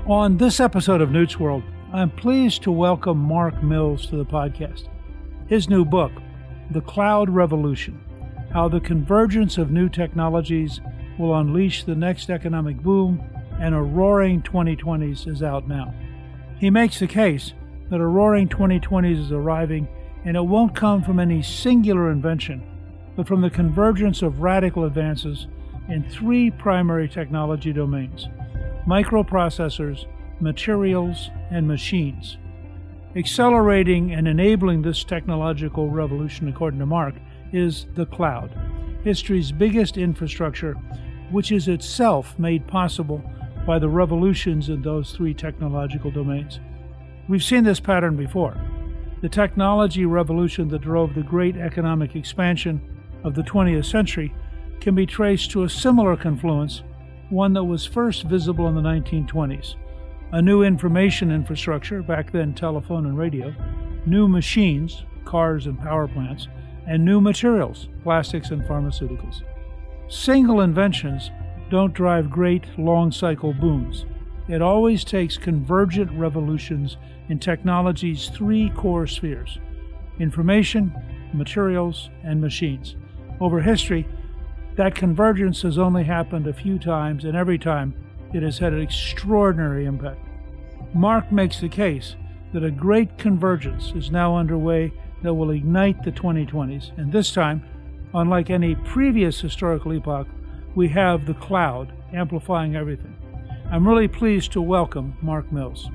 On this episode of Newt's World, I'm pleased to welcome Mark Mills to the podcast. His new book, The Cloud Revolution, How the Convergence of New Technologies Will Unleash the Next Economic Boom and a Roaring 2020s, is out now. He makes the case that a Roaring 2020s is arriving, and it won't come from any singular invention, but from the convergence of radical advances in three primary technology domains: microprocessors, materials, and machines. Accelerating and enabling this technological revolution, according to Mark, is the cloud, history's biggest infrastructure, which is itself made possible by the revolutions in those three technological domains. We've seen this pattern before. The technology revolution that drove the great economic expansion of the 20th century can be traced to a similar confluence, one that was first visible in the 1920s. A new information infrastructure, back then telephone and radio, new machines, cars and power plants, and new materials, plastics and pharmaceuticals. Single inventions don't drive great long-cycle booms. It always takes convergent revolutions in technology's three core spheres: information, materials, and machines. Over history, that convergence has only happened a few times, and every time it has had an extraordinary impact. Mark makes the case that a great convergence is now underway that will ignite the 2020s, and this time, unlike any previous historical epoch, we have the cloud amplifying everything. I'm really pleased to welcome Mark Mills.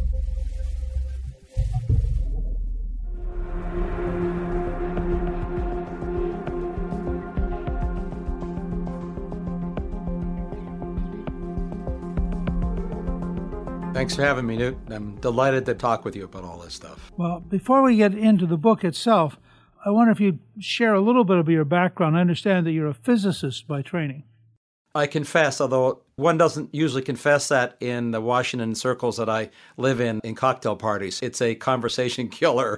Thanks for having me, Newt. I'm delighted to talk with you about all this stuff. Well, before we get into the book itself, I wonder if you'd share a little bit of your background. I understand that you're a physicist by training. I confess, although one doesn't usually confess that in the Washington circles that I live in cocktail parties. It's a conversation killer.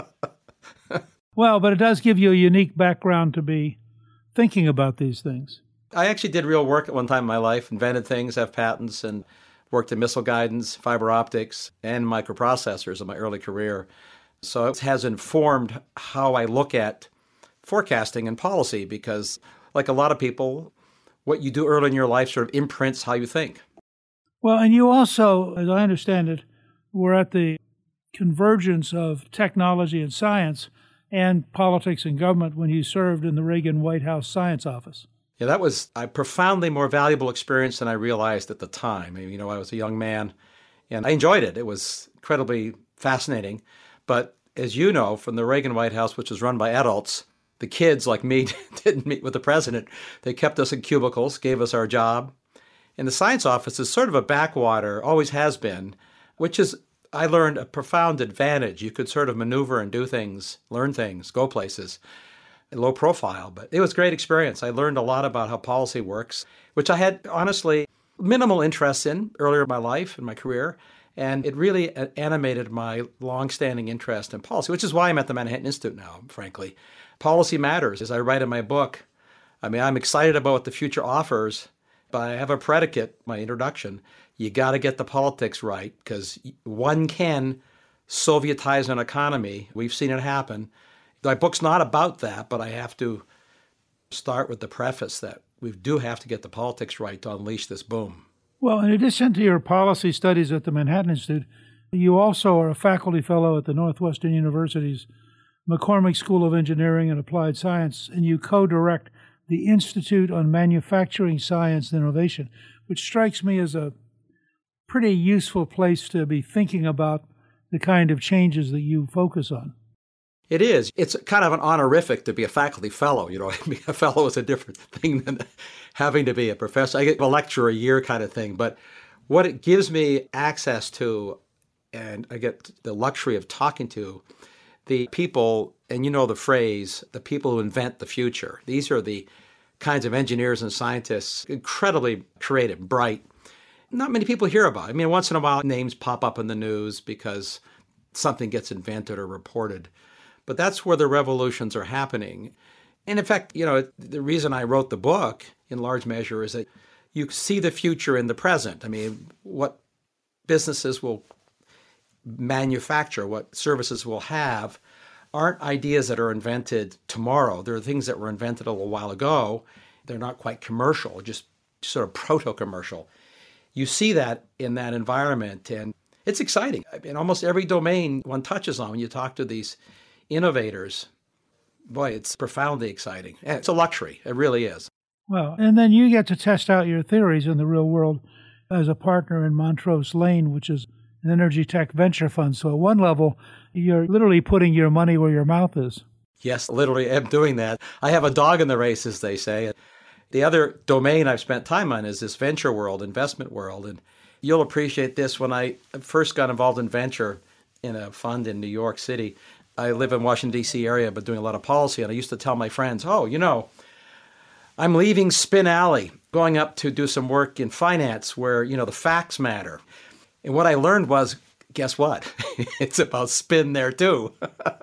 Well, but it does give you a unique background to be thinking about these things. I actually did real work at one time in my life, invented things, have patents, and worked in missile guidance, fiber optics, and microprocessors in my early career. So it has informed how I look at forecasting and policy because, like a lot of people, what you do early in your life sort of imprints how you think. Well, and you also, as I understand it, were at the convergence of technology and science and politics and government when you served in the Reagan White House Science Office. Yeah, that was a profoundly more valuable experience than I realized at the time. I was a young man, and I enjoyed it. It was incredibly fascinating. But as you know, from the Reagan White House, which was run by adults, the kids like me didn't meet with the president. They kept us in cubicles, gave us our job. And the science office is sort of a backwater, always has been, which is, I learned, a profound advantage. You could sort of maneuver and do things, learn things, go places, low profile. But it was a great experience. I learned a lot about how policy works, which I had, honestly, minimal interest in earlier in my life, in my career. And it really animated my longstanding interest in policy, which is why I'm at the Manhattan Institute now, frankly. Policy matters. As I write in my book, I'm excited about what the future offers, but I have a predicate, my introduction. You got to get the politics right because one can Sovietize an economy. We've seen it happen. My book's not about that, but I have to start with the preface that we do have to get the politics right to unleash this boom. Well, in addition to your policy studies at the Manhattan Institute, you also are a faculty fellow at the Northwestern University's McCormick School of Engineering and Applied Science, and you co-direct the Institute on Manufacturing Science and Innovation, which strikes me as a pretty useful place to be thinking about the kind of changes that you focus on. It is. It's kind of an honorific to be a faculty fellow. Being a fellow is a different thing than having to be a professor. I get a lecture a year kind of thing, but what it gives me access to, and I get the luxury of talking to the people, and you know the phrase, the people who invent the future. These are the kinds of engineers and scientists, incredibly creative, bright. Not many people hear about. Once in a while names pop up in the news because something gets invented or reported. But that's where the revolutions are happening. And in fact, the reason I wrote the book in large measure is that you see the future in the present. What businesses will manufacture, what services we'll have, aren't ideas that are invented tomorrow. They're things that were invented a little while ago. They're not quite commercial, just sort of proto-commercial. You see that in that environment, and it's exciting. In almost every domain one touches on, when you talk to these innovators, boy, it's profoundly exciting. And it's a luxury. It really is. Well, and then you get to test out your theories in the real world as a partner in Montrose Lane, which is an energy tech venture fund. So at one level, you're literally putting your money where your mouth is. Yes, literally am doing that. I have a dog in the race, as they say. The other domain I've spent time on is this venture world, investment world. And you'll appreciate this. When I first got involved in venture in a fund in New York City, I live in Washington, D.C. area, but doing a lot of policy. And I used to tell my friends, I'm leaving Spin Alley, going up to do some work in finance where, the facts matter. And what I learned was, guess what? It's about spin there too.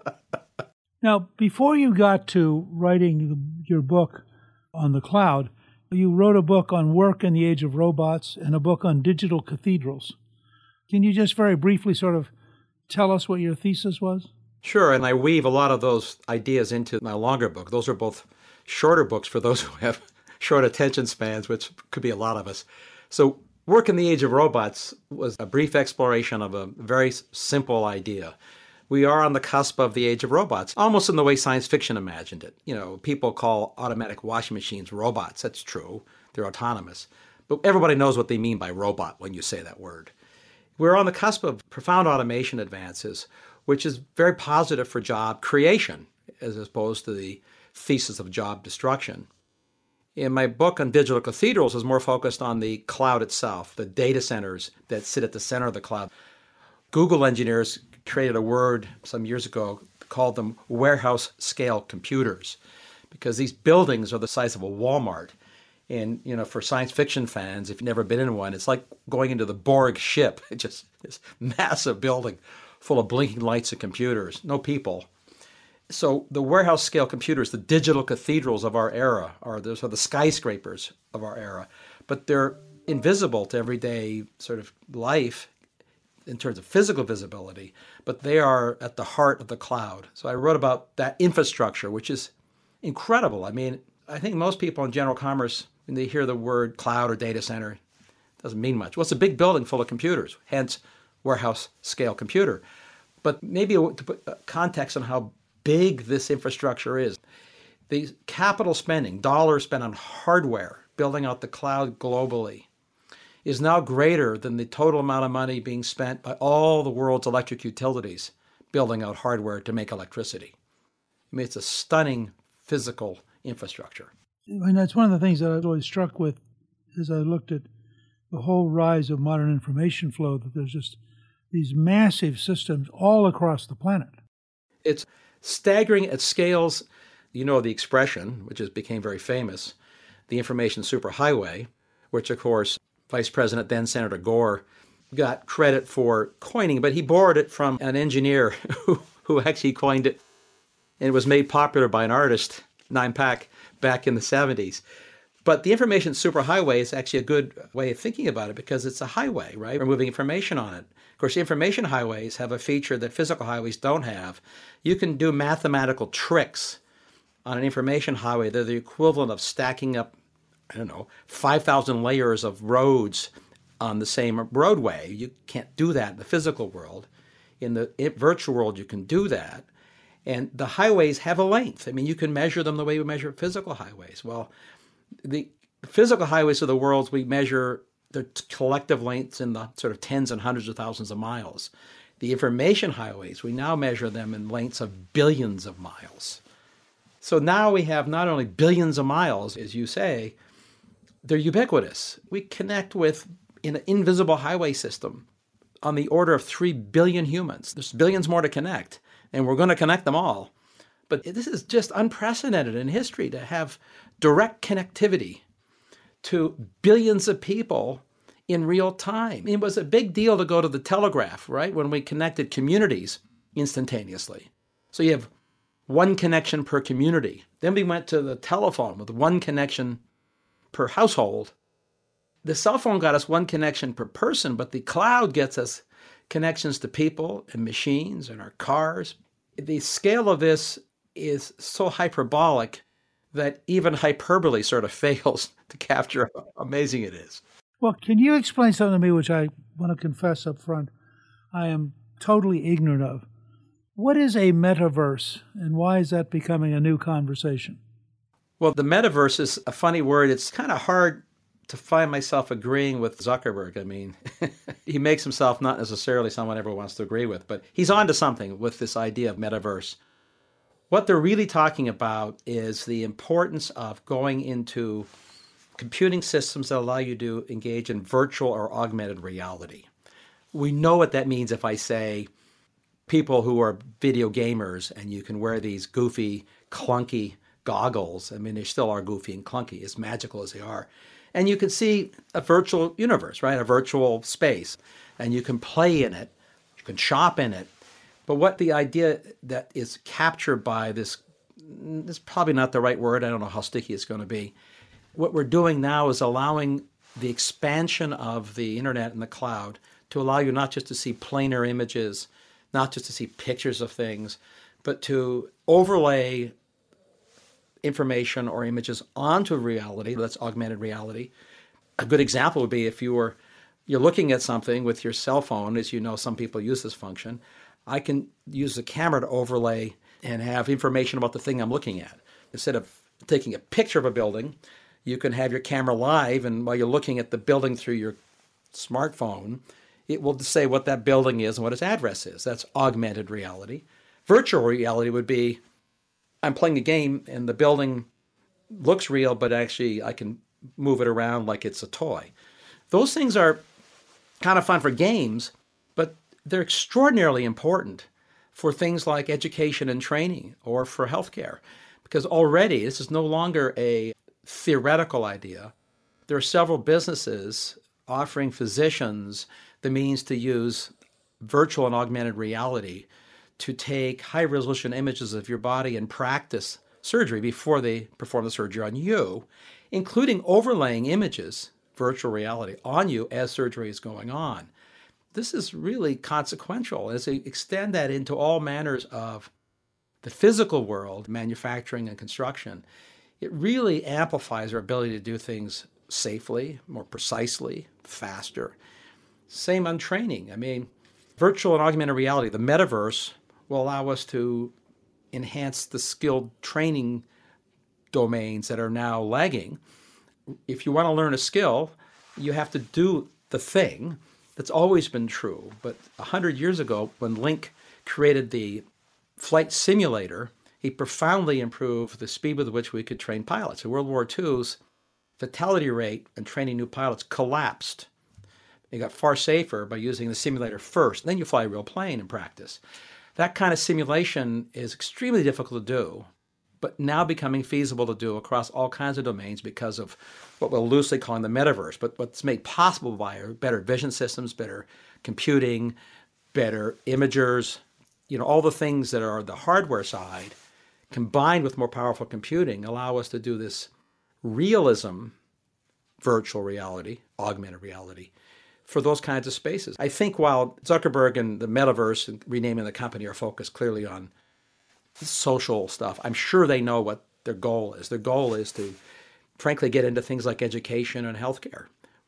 Now, before you got to writing your book on the cloud, you wrote a book on work in the age of robots and a book on digital cathedrals. Can you just very briefly sort of tell us what your thesis was? Sure, and I weave a lot of those ideas into my longer book. Those are both shorter books for those who have short attention spans, which could be a lot of us. So Work in the Age of Robots was a brief exploration of a very simple idea. We are on the cusp of the age of robots, almost in the way science fiction imagined it. People call automatic washing machines robots. That's true. They're autonomous. But everybody knows what they mean by robot when you say that word. We're on the cusp of profound automation advances, which is very positive for job creation, as opposed to the thesis of job destruction. In my book on digital cathedrals is more focused on the cloud itself, the data centers that sit at the center of the cloud. Google engineers created a word some years ago, called them warehouse-scale computers, because these buildings are the size of a Walmart. And, for science fiction fans, if you've never been in one, it's like going into the Borg ship. It's just this massive building full of blinking lights and computers, no people. So the warehouse-scale computers, the digital cathedrals of our era, those are the skyscrapers of our era, but they're invisible to everyday sort of life in terms of physical visibility, but they are at the heart of the cloud. So I wrote about that infrastructure, which is incredible. I mean, I think most people in general commerce, when they hear the word cloud or data center, it doesn't mean much. Well, it's a big building full of computers, hence warehouse-scale computer. But maybe to put context on how big this infrastructure is. The capital spending, dollars spent on hardware, building out the cloud globally, is now greater than the total amount of money being spent by all the world's electric utilities building out hardware to make electricity. I mean, it's a stunning physical infrastructure. And that's one of the things that I was always struck with as I looked at the whole rise of modern information flow, that there's just these massive systems all across the planet. It's staggering at scales. The expression, which has became very famous, the information superhighway, which, of course, Vice President, then Senator Gore, got credit for coining, but he borrowed it from an engineer who actually coined it, and it was made popular by an artist, Nine-Pack, back in the 70s. But the information superhighway is actually a good way of thinking about it because it's a highway, right? We're moving information on it. Of course, information highways have a feature that physical highways don't have. You can do mathematical tricks on an information highway. They're the equivalent of stacking up, 5,000 layers of roads on the same roadway. You can't do that in the physical world. In the virtual world, you can do that. And the highways have a length. I mean, you can measure them the way we measure physical highways. Well, the physical highways of the world, we measure their collective lengths in the sort of tens and hundreds of thousands of miles. The information highways, we now measure them in lengths of billions of miles. So now we have not only billions of miles, as you say, they're ubiquitous. We connect with, in an invisible highway system, on the order of 3 billion humans. There's billions more to connect, and we're going to connect them all. But this is just unprecedented in history to have direct connectivity to billions of people in real time. It was a big deal to go to the telegraph, right, when we connected communities instantaneously. So you have one connection per community. Then we went to the telephone with one connection per household. The cell phone got us one connection per person, but the cloud gets us connections to people and machines and our cars. The scale of this is so hyperbolic that even hyperbole sort of fails to capture how amazing it is. Well, can you explain something to me, which I want to confess up front I am totally ignorant of? What is a metaverse, and why is that becoming a new conversation? Well, the metaverse is a funny word. It's kind of hard to find myself agreeing with Zuckerberg. I mean, he makes himself not necessarily someone everyone wants to agree with, but he's on to something with this idea of metaverse. What they're really talking about is the importance of going into computing systems that allow you to engage in virtual or augmented reality. We know what that means if I say people who are video gamers and you can wear these goofy, clunky goggles. I mean, they still are goofy and clunky, as magical as they are. And you can see a virtual universe, right? A virtual space. And you can play in it. You can shop in it. But what the idea that is captured by this is probably not the right word. I don't know how sticky it's going to be. What we're doing now is allowing the expansion of the internet and the cloud to allow you not just to see planar images, not just to see pictures of things, but to overlay information or images onto reality. That's augmented reality. A good example would be if you're looking at something with your cell phone. As you know, some people use this function. I can use the camera to overlay and have information about the thing I'm looking at. Instead of taking a picture of a building, you can have your camera live, and while you're looking at the building through your smartphone, it will say what that building is and what its address is. That's augmented reality. Virtual reality would be I'm playing a game and the building looks real, but actually I can move it around like it's a toy. Those things are kind of fun for games, but they're extraordinarily important for things like education and training or for healthcare, because already this is no longer a theoretical idea. There are several businesses offering physicians the means to use virtual and augmented reality to take high-resolution images of your body and practice surgery before they perform the surgery on you, including overlaying images, virtual reality, on you as surgery is going on. This is really consequential as they extend that into all manners of the physical world, manufacturing and construction. It really amplifies our ability to do things safely, more precisely, faster. Same on training. I mean, virtual and augmented reality, the metaverse, will allow us to enhance the skilled training domains that are now lagging. If you want to learn a skill, you have to do the thing. That's always been true. But 100 years ago, when Link created the flight simulator, he profoundly improved the speed with which we could train pilots. In World War II's fatality rate in training new pilots collapsed. It got far safer by using the simulator first. Then you fly a real plane in practice. That kind of simulation is extremely difficult to do, but now becoming feasible to do across all kinds of domains because of what we're loosely calling the metaverse. But what's made possible by are better vision systems, better computing, better imagers, all the things that are the hardware side, combined with more powerful computing, allow us to do this realism, virtual reality, augmented reality, for those kinds of spaces. I think while Zuckerberg and the metaverse and renaming the company are focused clearly on social stuff, I'm sure they know what their goal is. Their goal is to, frankly, get into things like education and healthcare.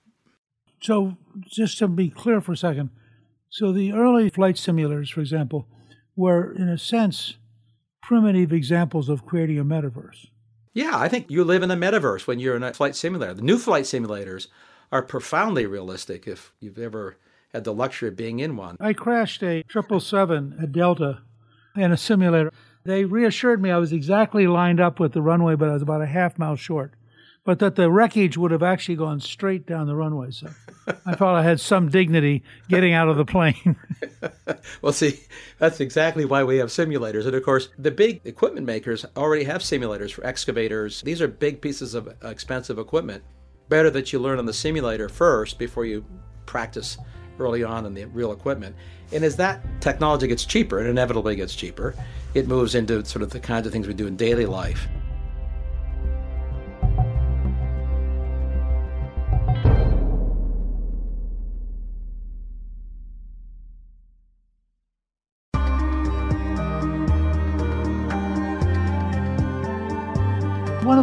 So just to be clear for a second, so the early flight simulators, for example, were, in a sense, primitive examples of creating a metaverse. Yeah, I think you live in a metaverse when you're in a flight simulator. The new flight simulators are profoundly realistic if you've ever had the luxury of being in one. I crashed a 777 at Delta in a simulator. They reassured me I was exactly lined up with the runway, but I was about a half mile short. But that the wreckage would have actually gone straight down the runway. So I felt I had some dignity getting out of the plane. Well, see, that's exactly why we have simulators. And of course, the big equipment makers already have simulators for excavators. These are big pieces of expensive equipment. Better that you learn on the simulator first before you practice early on in the real equipment. And as that technology gets cheaper, and inevitably gets cheaper, it moves into sort of the kinds of things we do in daily life.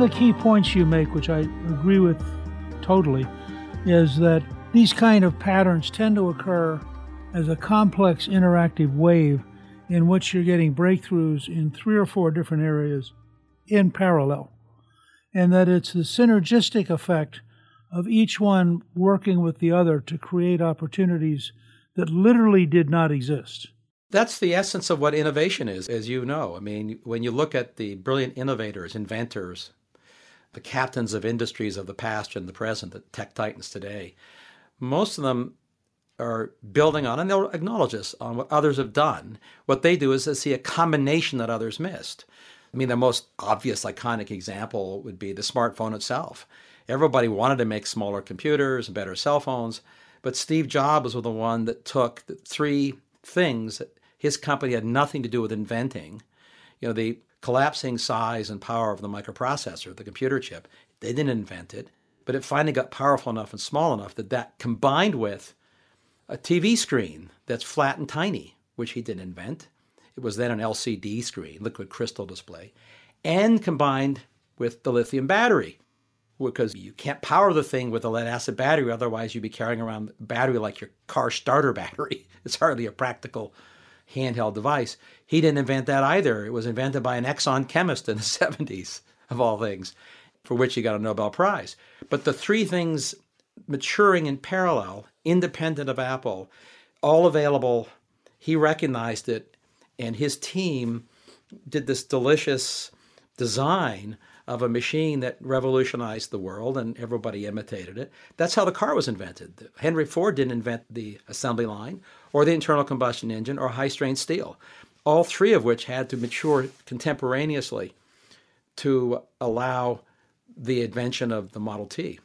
the key points you make, which I agree with totally, is that these kind of patterns tend to occur as a complex interactive wave in which you're getting breakthroughs in 3 or 4 different areas in parallel, and that it's the synergistic effect of each one working with the other to create opportunities that literally did not exist. That's the essence of what innovation is, as you know. I mean, when you look at the brilliant innovators, inventors, the captains of industries of the past and the present, the tech titans today, most of them are building on, and they'll acknowledge this, on what others have done. What they do is they see a combination that others missed. I mean, the most obvious, iconic example would be the smartphone itself. Everybody wanted to make smaller computers and better cell phones, but Steve Jobs was the one that took the 3 things that his company had nothing to do with inventing. You know, the collapsing size and power of the microprocessor, the computer chip. They didn't invent it, but it finally got powerful enough and small enough that combined with a TV screen that's flat and tiny, which he didn't invent. It was then an LCD screen, liquid crystal display, and combined with the lithium battery, because you can't power the thing with a lead-acid battery, otherwise you'd be carrying around a battery like your car starter battery. It's hardly a practical handheld device. He didn't invent that either. It was invented by an Exxon chemist in the 70s, of all things, for which he got a Nobel Prize. But the 3 things maturing in parallel, independent of Apple, all available, he recognized it, and his team did this delicious design of a machine that revolutionized the world, and everybody imitated it. That's how the car was invented. Henry Ford didn't invent the assembly line or the internal combustion engine or high-strength steel, all 3 of which had to mature contemporaneously to allow the invention of the Model T.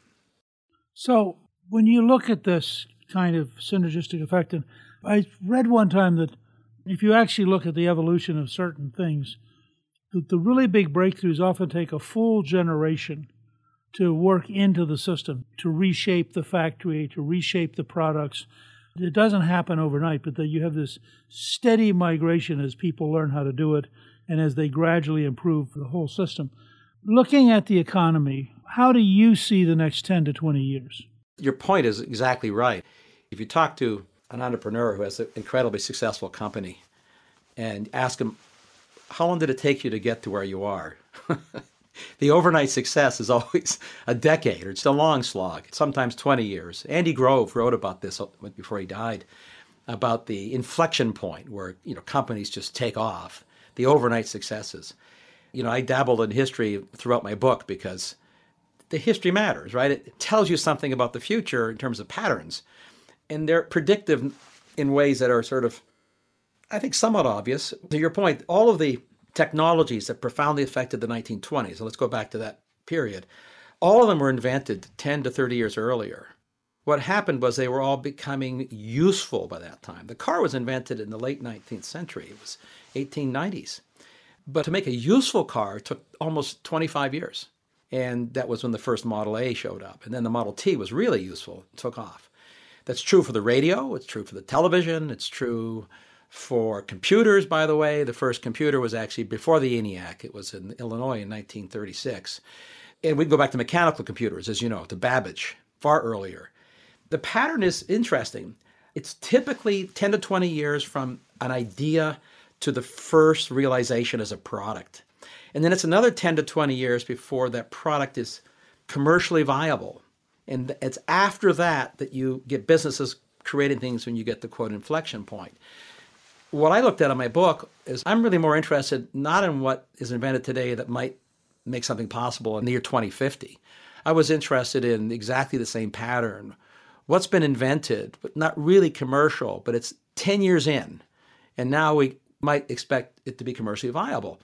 So when you look at this kind of synergistic effect, and I read one time that if you actually look at the evolution of certain things, that the really big breakthroughs often take a full generation to work into the system, to reshape the factory, to reshape the products. It doesn't happen overnight, but that you have this steady migration as people learn how to do it and as they gradually improve the whole system. Looking at the economy, how do you see the next 10 to 20 years? Your point is exactly right. If you talk to an entrepreneur who has an incredibly successful company and ask him, how long did it take you to get to where you are? The overnight success is always a decade, or it's a long slog, sometimes 20 years. Andy Grove wrote about this before he died, about the inflection point where companies just take off, the overnight successes. I dabbled in history throughout my book because the history matters, right? It tells you something about the future in terms of patterns. And they're predictive in ways that are sort of, I think, somewhat obvious. To your point, all of the technologies that profoundly affected the 1920s, so let's go back to that period, all of them were invented 10 to 30 years earlier. What happened was they were all becoming useful by that time. The car was invented in the late 19th century. It was 1890s. But to make a useful car took almost 25 years. And that was when the first Model A showed up. And then the Model T was really useful, took off. That's true for the radio. It's true for the television. It's true for computers, by the way. The first computer was actually before the ENIAC. It was in Illinois in 1936. And we can go back to mechanical computers, as you know, to Babbage, far earlier. The pattern is interesting. It's typically 10 to 20 years from an idea to the first realization as a product. And then it's another 10 to 20 years before that product is commercially viable. And it's after that that you get businesses creating things when you get the quote inflection point. What I looked at in my book is I'm really more interested not in what is invented today that might make something possible in the year 2050. I was interested in exactly the same pattern. What's been invented, but not really commercial, but it's 10 years in, and now we might expect it to be commercially viable.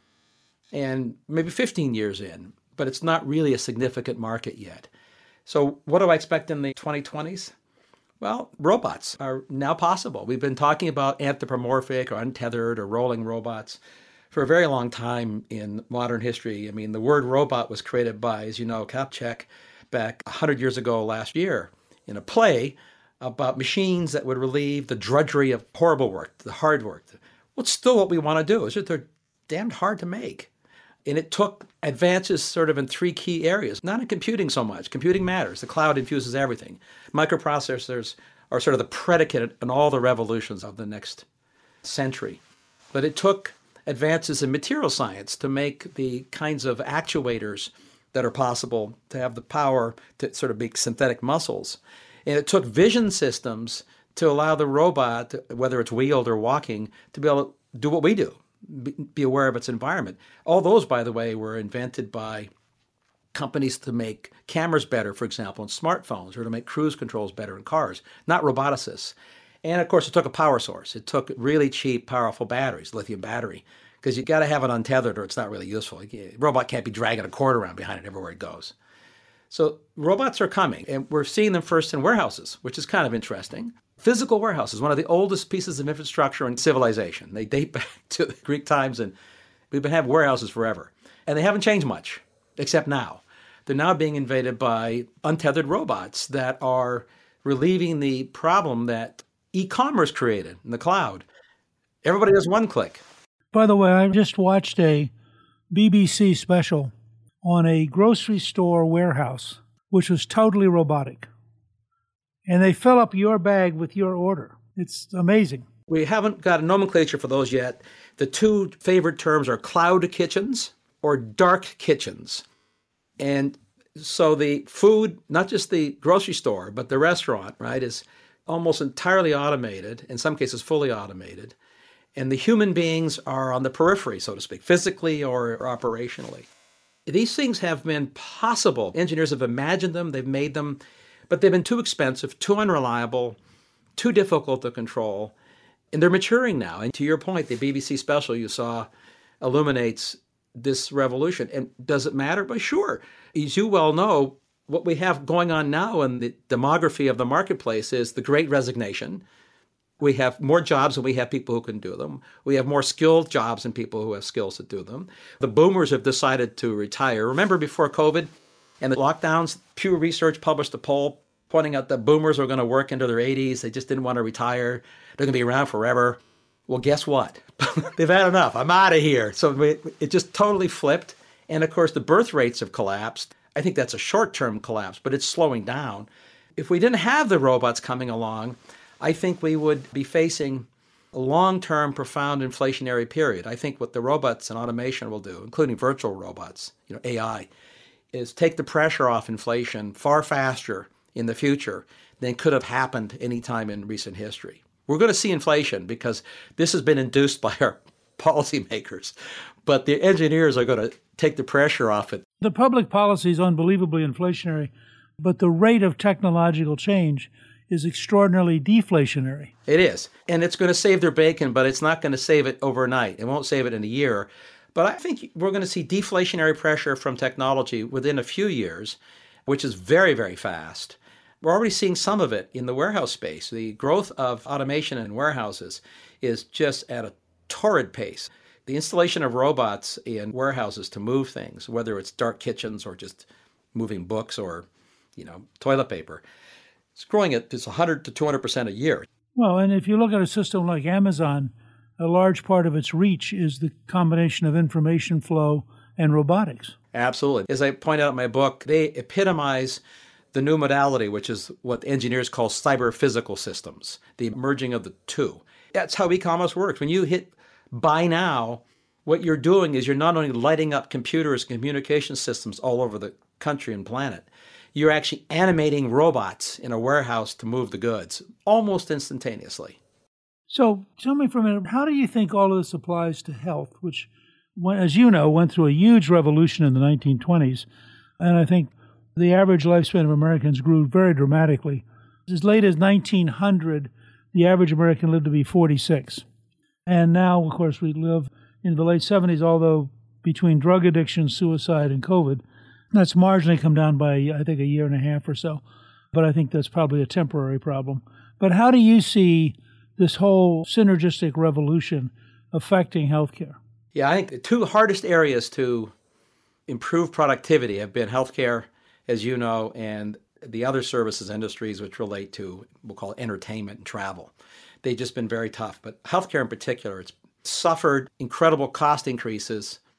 And maybe 15 years in, but it's not really a significant market yet. So what do I expect in the 2020s? Well, robots are now possible. We've been talking about anthropomorphic or untethered or rolling robots for a very long time in modern history. I mean, the word robot was created by, as you know, Kapchak back 100 years ago last year in a play about machines that would relieve the drudgery of horrible work, the hard work. Well, it's still what we want to do. It's just they're damned hard to make. And it took advances sort of in three key areas, not in computing so much. Computing matters. The cloud infuses everything. Microprocessors are sort of the predicate in all the revolutions of the next century. But it took advances in material science to make the kinds of actuators that are possible to have the power to sort of make synthetic muscles. And it took vision systems to allow the robot, whether it's wheeled or walking, to be able to do what we do, be aware of its environment. All those, by the way, were invented by companies to make cameras better, for example, in smartphones, or to make cruise controls better in cars, not roboticists. And of course, it took a power source. It took really cheap, powerful batteries, lithium battery, because you got to have it untethered or it's not really useful. A robot can't be dragging a cord around behind it everywhere it goes. So robots are coming, and we're seeing them first in warehouses, which is kind of interesting. Physical warehouses, one of the oldest pieces of infrastructure in civilization. They date back to the Greek times, and we've been having warehouses forever. And they haven't changed much, except now. They're now being invaded by untethered robots that are relieving the problem that e-commerce created in the cloud. Everybody does one click. By the way, I just watched a BBC special on a grocery store warehouse, which was totally robotic. And they fill up your bag with your order. It's amazing. We haven't got a nomenclature for those yet. The two favorite terms are cloud kitchens or dark kitchens. And so the food, not just the grocery store, but the restaurant, right, is almost entirely automated, in some cases fully automated. And the human beings are on the periphery, so to speak, physically or operationally. These things have been possible. Engineers have imagined them, they've made them, but they've been too expensive, too unreliable, too difficult to control. And they're maturing now. And to your point, the BBC special you saw illuminates this revolution. And does it matter? But sure. As you well know, what we have going on now in the demography of the marketplace is the Great Resignation. We have more jobs than we have people who can do them. We have more skilled jobs than people who have skills to do them. The boomers have decided to retire. Remember before COVID and the lockdowns, Pew Research published a poll pointing out that boomers are going to work into their 80s. They just didn't want to retire. They're going to be around forever. Well, guess what? They've had enough. I'm out of here. So it just totally flipped. And of course, the birth rates have collapsed. I think that's a short-term collapse, but it's slowing down. If we didn't have the robots coming along, I think we would be facing a long-term, profound inflationary period. I think what the robots and automation will do, including virtual robots, AI, is take the pressure off inflation far faster in the future than could have happened any time in recent history. We're going to see inflation because this has been induced by our policymakers, but the engineers are going to take the pressure off it. The public policy is unbelievably inflationary, but the rate of technological change is extraordinarily deflationary. It is. And it's going to save their bacon, but it's not going to save it overnight. It won't save it in a year. But I think we're going to see deflationary pressure from technology within a few years, which is very, very fast. We're already seeing some of it in the warehouse space. The growth of automation in warehouses is just at a torrid pace. The installation of robots in warehouses to move things, whether it's dark kitchens or just moving books or, toilet paper, it's growing at just 100 to 200% a year. Well, and if you look at a system like Amazon, a large part of its reach is the combination of information flow and robotics. Absolutely. As I point out in my book, they epitomize the new modality, which is what engineers call cyber-physical systems, the merging of the two. That's how e-commerce works. When you hit buy now, what you're doing is you're not only lighting up computers and communication systems all over the country and planet, you're actually animating robots in a warehouse to move the goods almost instantaneously. So tell me for a minute, how do you think all of this applies to health, which, as you know, went through a huge revolution in the 1920s, and I think the average lifespan of Americans grew very dramatically. As late as 1900, the average American lived to be 46. And now, of course, we live in the late 70s, although between drug addiction, suicide, and COVID, that's marginally come down by, I think, a year and a half or so. But I think that's probably a temporary problem. But how do you see this whole synergistic revolution affecting healthcare? Yeah, I think the two hardest areas to improve productivity have been healthcare, as you know, and the other services industries which relate to, we'll call it entertainment and travel. They've just been very tough. But healthcare in particular, it's suffered incredible cost increases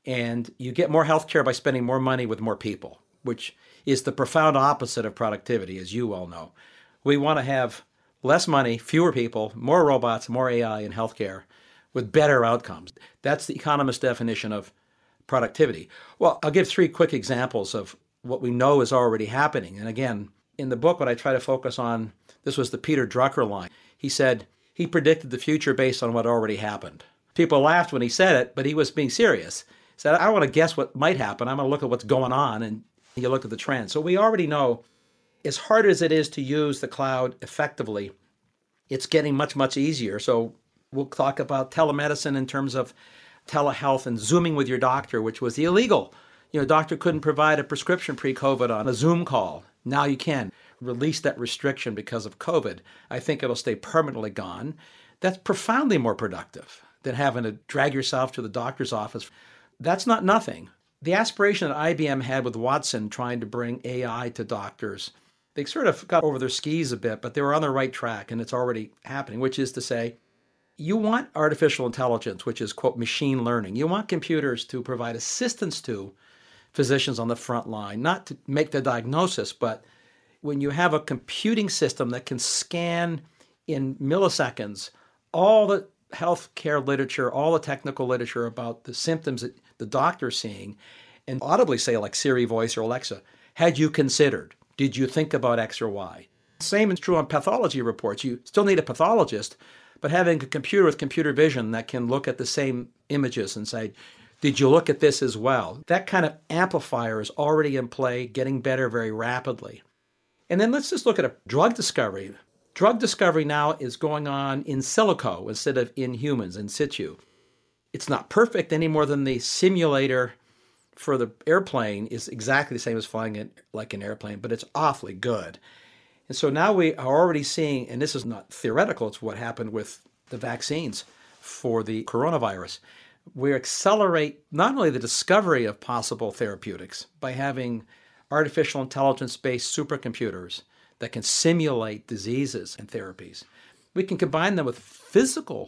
And you get more healthcare by spending more money with more people, which is the profound opposite of productivity, as you well know. We want to have less money, fewer people, more robots, more AI in healthcare with better outcomes. That's the economist definition of productivity. Well, I'll give 3 quick examples of what we know is already happening. And again, in the book, what I try to focus on, this was the Peter Drucker line. He said he predicted the future based on what already happened. People laughed when he said it, but he was being serious. He said, I don't want to guess what might happen. I'm going to look at what's going on, and you look at the trend. So we already know, as hard as it is to use the cloud effectively, it's getting much, much easier. So we'll talk about telemedicine in terms of telehealth and Zooming with your doctor, which was illegal. A doctor couldn't provide a prescription pre-COVID on a Zoom call. Now you can. Release that restriction because of COVID. I think it'll stay permanently gone. That's profoundly more productive than having to drag yourself to the doctor's office. That's not nothing. The aspiration that IBM had with Watson trying to bring AI to doctors, they sort of got over their skis a bit, but they were on the right track, and it's already happening, which is to say, you want artificial intelligence, which is, quote, machine learning. You want computers to provide assistance to physicians on the front line, not to make the diagnosis, but when you have a computing system that can scan in milliseconds all the healthcare literature, all the technical literature about the symptoms that the doctor's seeing, and audibly say, like Siri voice or Alexa, had you considered? Did you think about X or Y? Same is true on pathology reports. You still need a pathologist, but having a computer with computer vision that can look at the same images and say, did you look at this as well? That kind of amplifier is already in play, getting better very rapidly. And then let's just look at a drug discovery. Drug discovery now is going on in silico instead of in humans, in situ. It's not perfect any more than the simulator for the airplane is exactly the same as flying it like an airplane, but it's awfully good. And so now we are already seeing, and this is not theoretical, it's what happened with the vaccines for the coronavirus. We accelerate not only the discovery of possible therapeutics by having artificial intelligence-based supercomputers that can simulate diseases and therapies. We can combine them with physical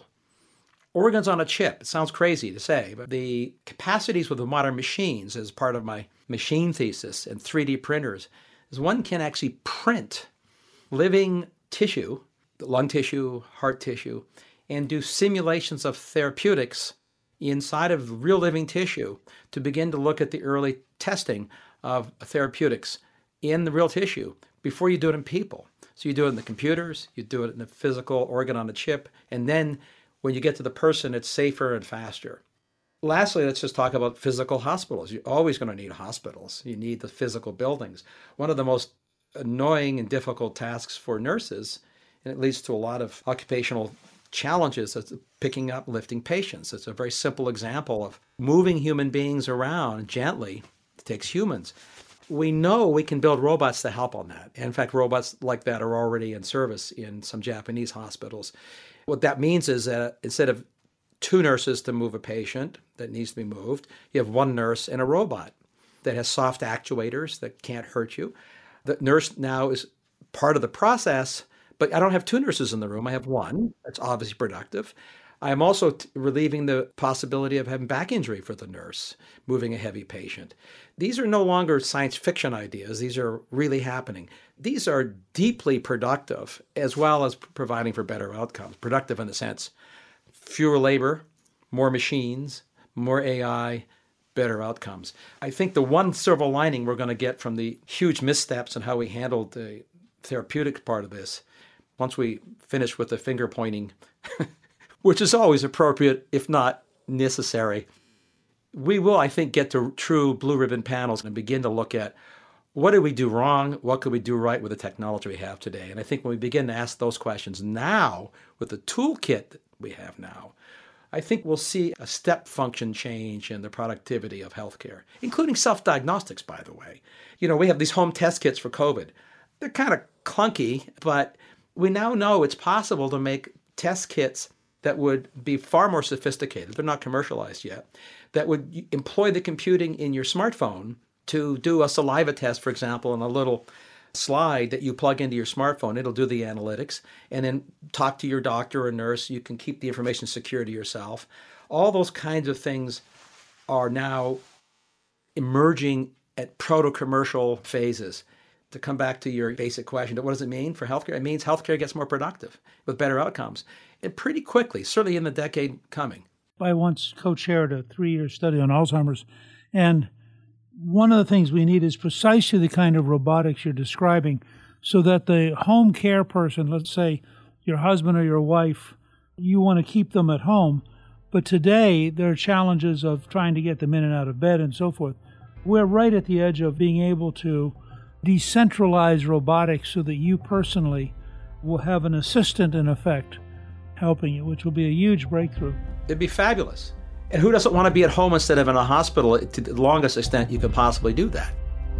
organs on a chip. It sounds crazy to say, but the capacities with the modern machines, as part of my machine thesis, and 3D printers, is one can actually print living tissue, lung tissue, heart tissue, and do simulations of therapeutics inside of real living tissue to begin to look at the early testing of therapeutics in the real tissue before you do it in people. So you do it in the computers, you do it in the physical organ on a chip, and then when you get to the person, it's safer and faster. Lastly, let's just talk about physical hospitals. You're always going to need hospitals. You need the physical buildings. One of the most annoying and difficult tasks for nurses, and it leads to a lot of occupational challenges, is picking up, lifting patients. It's a very simple example of moving human beings around gently. It takes humans. We know we can build robots to help on that. In fact, robots like that are already in service in some Japanese hospitals. What that means is that instead of 2 nurses to move a patient that needs to be moved, you have 1 nurse and a robot that has soft actuators that can't hurt you. The nurse now is part of the process, but I don't have 2 nurses in the room. I have 1. That's obviously productive. I am also relieving the possibility of having back injury for the nurse, moving a heavy patient. These are no longer science fiction ideas. These are really happening. These are deeply productive, as well as providing for better outcomes. Productive in the sense, fewer labor, more machines, more AI, better outcomes. I think the one silver lining we're going to get from the huge missteps in how we handled the therapeutic part of this, once we finish with the finger pointing, which is always appropriate, if not necessary, we will, I think, get to true blue ribbon panels and begin to look at what did we do wrong? What could we do right with the technology we have today? And I think when we begin to ask those questions now, with the toolkit that we have now, I think we'll see a step function change in the productivity of healthcare, including self-diagnostics, by the way. We have these home test kits for COVID. They're kind of clunky, but we now know it's possible to make test kits that would be far more sophisticated. They're not commercialized yet. That would employ the computing in your smartphone to do a saliva test, for example, in a little slide that you plug into your smartphone. It'll do the analytics and then talk to your doctor or nurse. You can keep the information secure to yourself. All those kinds of things are now emerging at proto-commercial phases. To come back to your basic question, what does it mean for healthcare? It means healthcare gets more productive with better outcomes. And pretty quickly, certainly in the decade coming. I once co-chaired a 3-year study on Alzheimer's, and one of the things we need is precisely the kind of robotics you're describing, so that the home care person, let's say your husband or your wife, you want to keep them at home, but today there are challenges of trying to get them in and out of bed and so forth. We're right at the edge of being able to decentralize robotics so that you personally will have an assistant, in effect, helping you, which will be a huge breakthrough. It'd be fabulous. And who doesn't want to be at home instead of in a hospital to the longest extent you could possibly do that?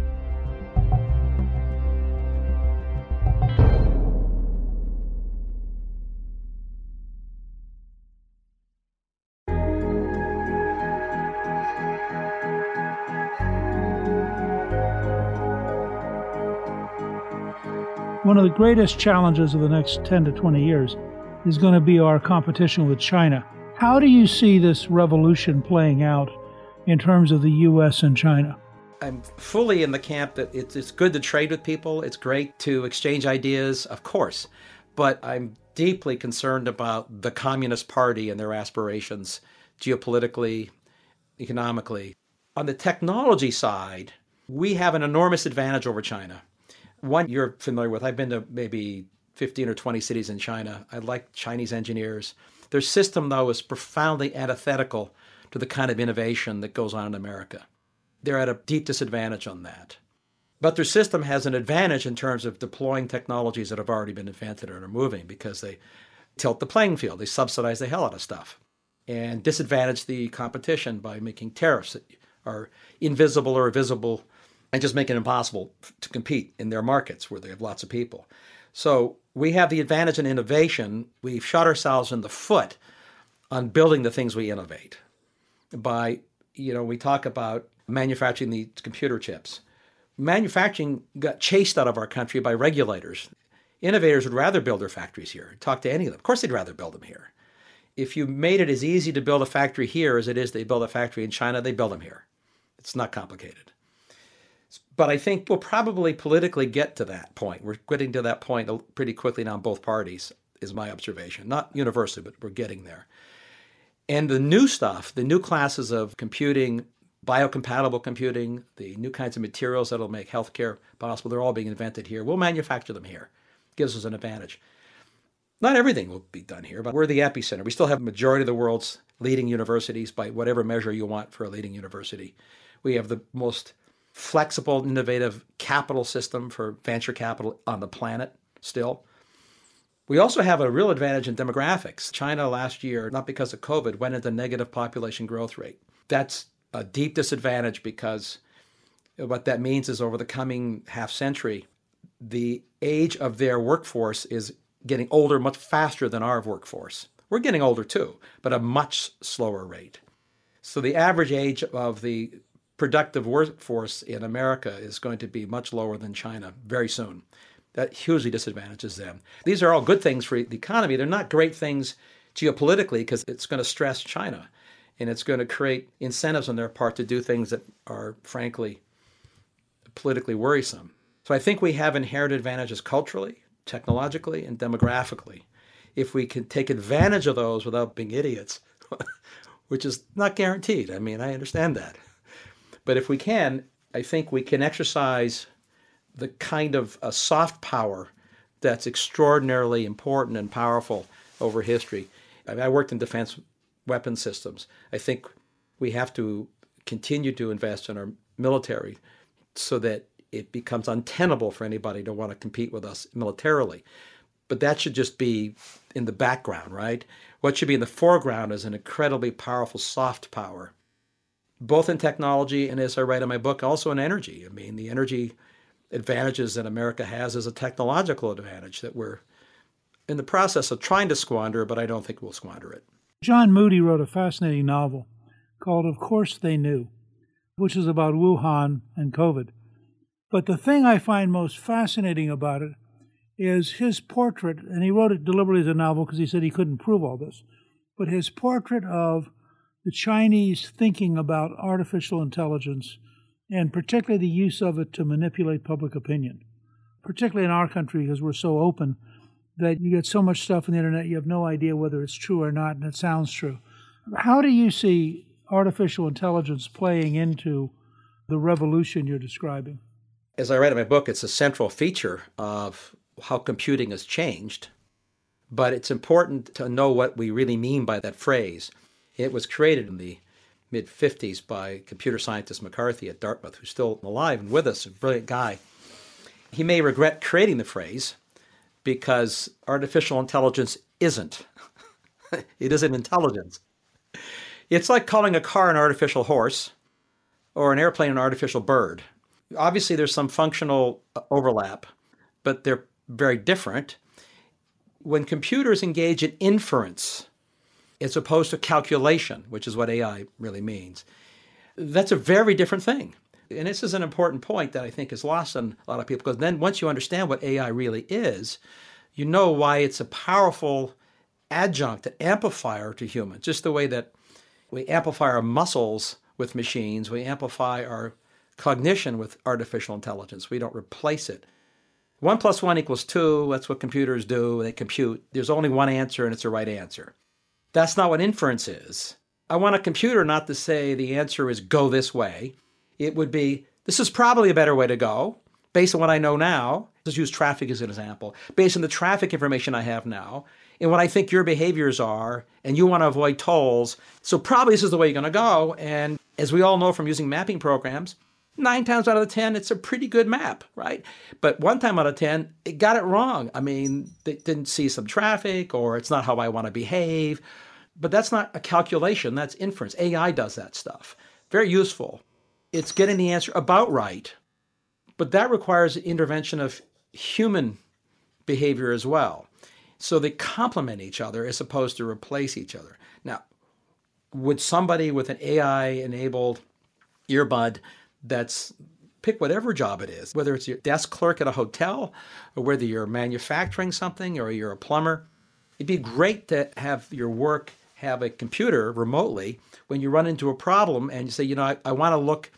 One of the greatest challenges of the next 10 to 20 years is going to be our competition with China. How do you see this revolution playing out in terms of the U.S. and China? I'm fully in the camp that it's good to trade with people. It's great to exchange ideas, of course. But I'm deeply concerned about the Communist Party and their aspirations geopolitically, economically. On the technology side, we have an enormous advantage over China. One you're familiar with. I've been to maybe 15 or 20 cities in China. I like Chinese engineers. Their system, though, is profoundly antithetical to the kind of innovation that goes on in America. They're at a deep disadvantage on that. But their system has an advantage in terms of deploying technologies that have already been invented and are moving, because they tilt the playing field. They subsidize the hell out of stuff and disadvantage the competition by making tariffs that are invisible or visible and just make it impossible to compete in their markets where they have lots of people. So we have the advantage in innovation. We've shot ourselves in the foot on building the things we innovate. By, we talk about manufacturing the computer chips. Manufacturing got chased out of our country by regulators. Innovators would rather build their factories here. Talk to any of them. Of course they'd rather build them here. If you made it as easy to build a factory here as it is to build a factory in China, they build them here. It's not complicated. But I think we'll probably politically get to that point. We're getting to that point pretty quickly now in both parties, is my observation. Not universally, but we're getting there. And the new stuff, the new classes of computing, biocompatible computing, the new kinds of materials that'll make healthcare possible, they're all being invented here. We'll manufacture them here. Gives us an advantage. Not everything will be done here, but we're the epicenter. We still have the majority of the world's leading universities by whatever measure you want for a leading university. We have the most flexible, innovative capital system for venture capital on the planet still. We also have a real advantage in demographics. China last year, not because of COVID, went into negative population growth rate. That's a deep disadvantage because what that means is over the coming half century, the age of their workforce is getting older much faster than our workforce. We're getting older too, but at a much slower rate. So the average age of the productive workforce in America is going to be much lower than China very soon. That hugely disadvantages them. These are all good things for the economy. They're not great things geopolitically because it's going to stress China and it's going to create incentives on their part to do things that are, frankly, politically worrisome. So I think we have inherited advantages culturally, technologically, and demographically. If we can take advantage of those without being idiots, which is not guaranteed. I mean, I understand that. But if we can, I think we can exercise the kind of a soft power that's extraordinarily important and powerful over history. I mean, I worked in defense weapons systems. I think we have to continue to invest in our military so that it becomes untenable for anybody to want to compete with us militarily. But that should just be in the background, right? What should be in the foreground is an incredibly powerful soft power, both in technology and, as I write in my book, also in energy. I mean, the energy advantages that America has is a technological advantage that we're in the process of trying to squander, but I don't think we'll squander it. John Moody wrote a fascinating novel called Of Course They Knew, which is about Wuhan and COVID. But the thing I find most fascinating about it is his portrait, and he wrote it deliberately as a novel because he said he couldn't prove all this, but his portrait of the Chinese thinking about artificial intelligence, and particularly the use of it to manipulate public opinion, particularly in our country because we're so open that you get so much stuff on the internet you have no idea whether it's true or not, and it sounds true. How do you see artificial intelligence playing into the revolution you're describing? As I write in my book, it's a central feature of how computing has changed, but it's important to know what we really mean by that phrase. It was created in the mid-50s by computer scientist McCarthy at Dartmouth, who's still alive and with us, a brilliant guy. He may regret creating the phrase because artificial intelligence isn't. It isn't intelligence. It's like calling a car an artificial horse or an airplane an artificial bird. Obviously, there's some functional overlap, but they're very different. When computers engage in inference, as opposed to calculation, which is what AI really means, that's a very different thing. And this is an important point that I think is lost on a lot of people, because then once you understand what AI really is, you know why it's a powerful adjunct, an amplifier to humans, just the way that we amplify our muscles with machines, we amplify our cognition with artificial intelligence. We don't replace it. 1 + 1 = 2, that's what computers do, they compute. There's only one answer and it's the right answer. That's not what inference is. I want a computer not to say the answer is go this way. It would be, this is probably a better way to go, based on what I know now. Let's use traffic as an example. Based on the traffic information I have now, and what I think your behaviors are, and you want to avoid tolls, so probably this is the way you're going to go. And as we all know from using mapping programs, 9 times out of 10, it's a pretty good map, right? But 1 time out of 10, it got it wrong. I mean, they didn't see some traffic, or it's not how I want to behave. But that's not a calculation, that's inference. AI does that stuff. Very useful. It's getting the answer about right, but that requires the intervention of human behavior as well. So they complement each other as opposed to replace each other. Now, would somebody with an AI-enabled earbud that's, pick whatever job it is, whether it's your desk clerk at a hotel, or whether you're manufacturing something, or you're a plumber, it'd be great to have your work have a computer remotely when you run into a problem and you say, I want to look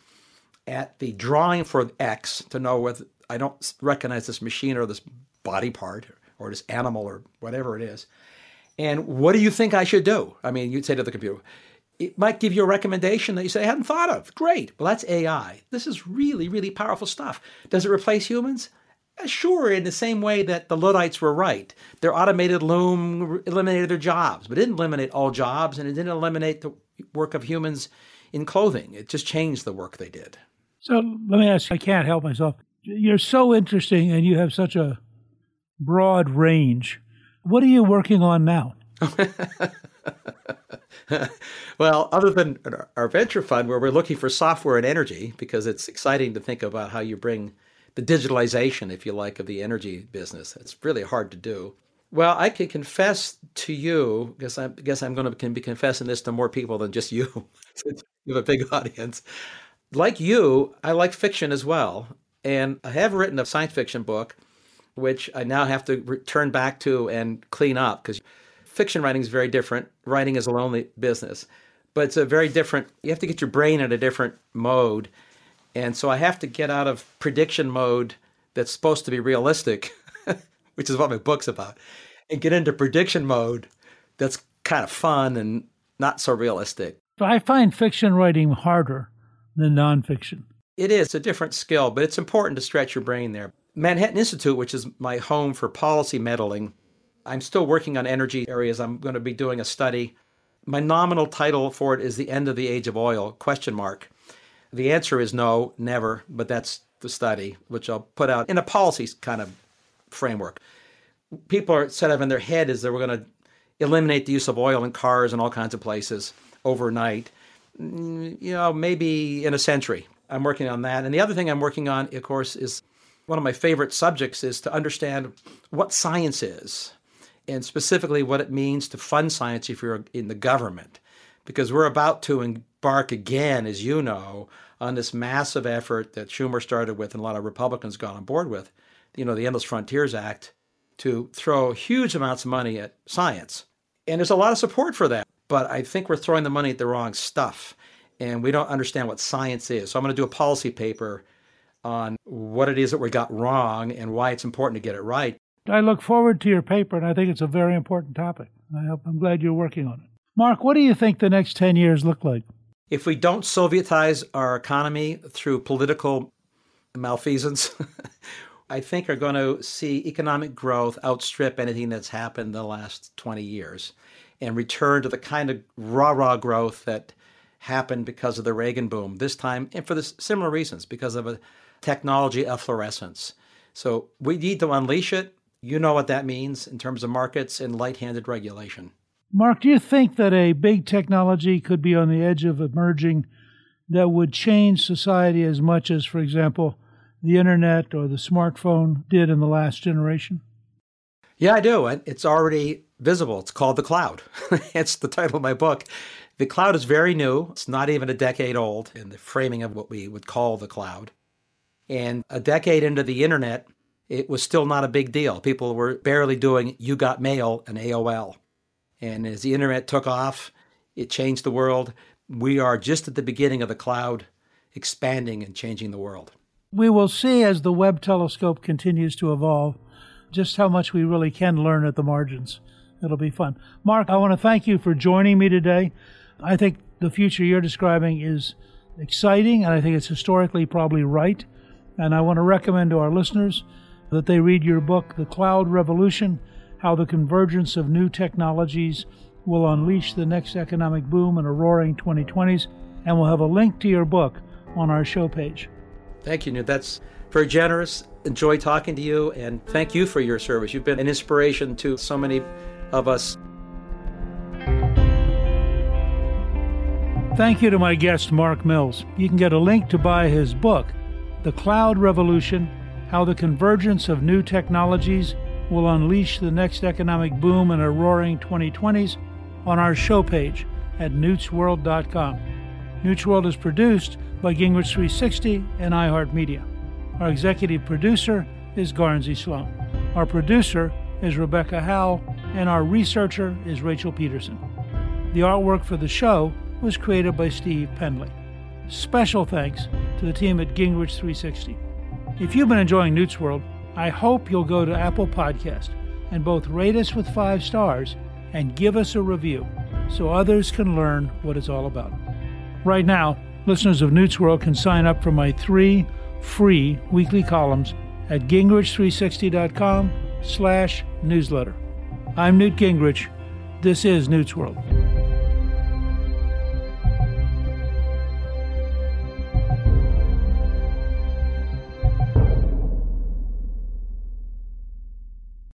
at the drawing for X to know whether I don't recognize this machine or this body part or this animal or whatever it is. And what do you think I should do? I mean, you'd say to the computer, it might give you a recommendation that you say, I hadn't thought of. Great. Well, that's AI. This is really, really powerful stuff. Does it replace humans? Sure, in the same way that the Luddites were right. Their automated loom eliminated their jobs, but it didn't eliminate all jobs, and it didn't eliminate the work of humans in clothing. It just changed the work they did. So let me ask you, I can't help myself. You're so interesting, and you have such a broad range. What are you working on now? Well, other than our venture fund, where we're looking for software and energy, because it's exciting to think about how you bring the digitalization, if you like, of the energy business. It's really hard to do. Well, I can confess to you, because I guess I'm going to be confessing this to more people than just you. You have a big audience. Like you, I like fiction as well. And I have written a science fiction book, which I now have to return back to and clean up, because fiction writing is very different. Writing is a lonely business. But it's a very different, you have to get your brain in a different mode. And so I have to get out of prediction mode that's supposed to be realistic, which is what my book's about, and get into prediction mode that's kind of fun and not so realistic. I find fiction writing harder than nonfiction. It is a different skill, but it's important to stretch your brain there. Manhattan Institute, which is my home for policy meddling, I'm still working on energy areas. I'm going to be doing a study. My nominal title for it is The End of the Age of Oil, ? The answer is no, never, but that's the study, which I'll put out in a policy kind of framework. People are set up in their head is that we're going to eliminate the use of oil in cars and all kinds of places overnight, maybe in a century. I'm working on that. And the other thing I'm working on, of course, is one of my favorite subjects is to understand what science is, and specifically what it means to fund science if you're in the government. Because we're about to embark again, as you know, on this massive effort that Schumer started with and a lot of Republicans got on board with, the Endless Frontiers Act, to throw huge amounts of money at science. And there's a lot of support for that. but I think we're throwing the money at the wrong stuff, and we don't understand what science is. So I'm going to do a policy paper on what it is that we got wrong and why it's important to get it right. I look forward to your paper, and I think it's a very important topic. I'm glad you're working on it. Mark, what do you think the next 10 years look like? If we don't Sovietize our economy through political malfeasance, I think are going to see economic growth outstrip anything that's happened in the last 20 years and return to the kind of rah-rah growth that happened because of the Reagan boom this time, and for the similar reasons, because of a technology efflorescence. So we need to unleash it. You know what that means in terms of markets and light-handed regulation. Mark, do you think that a big technology could be on the edge of emerging that would change society as much as, for example, the internet or the smartphone did in the last generation? Yeah, I do. It's already visible. It's called the cloud. It's the title of my book. The cloud is very new. It's not even a decade old in the framing of what we would call the cloud. And a decade into the internet, it was still not a big deal. People were barely doing You Got Mail and AOL. And as the internet took off, it changed the world. We are just at the beginning of the cloud expanding and changing the world. We will see as the Webb telescope continues to evolve just how much we really can learn at the margins. It'll be fun. Mark, I want to thank you for joining me today. I think the future you're describing is exciting, and I think it's historically probably right. And I want to recommend to our listeners that they read your book, The Cloud Revolution, How the Convergence of New Technologies Will Unleash the Next Economic Boom in a Roaring 2020s. And we'll have a link to your book on our show page. Thank you, Newt. That's very generous. Enjoy talking to you, and thank you for your service. You've been an inspiration to so many of us. Thank you to my guest, Mark Mills. You can get a link to buy his book, The Cloud Revolution, How the Convergence of New Technologies Will Unleash the Next Economic Boom in a Roaring 2020s, on our show page at newtsworld.com. Newt's World is produced by Gingrich 360 and iHeartMedia. Our executive producer is Garnsey Sloan. Our producer is Rebecca Howell, and our researcher is Rachel Peterson. The artwork for the show was created by Steve Penley. Special thanks to the team at Gingrich 360. If you've been enjoying Newt's World, I hope you'll go to Apple Podcast and both rate us with 5 stars and give us a review so others can learn what it's all about. Right now, listeners of Newt's World can sign up for my 3 free weekly columns at gingrich360.com/newsletter. I'm Newt Gingrich. This is Newt's World.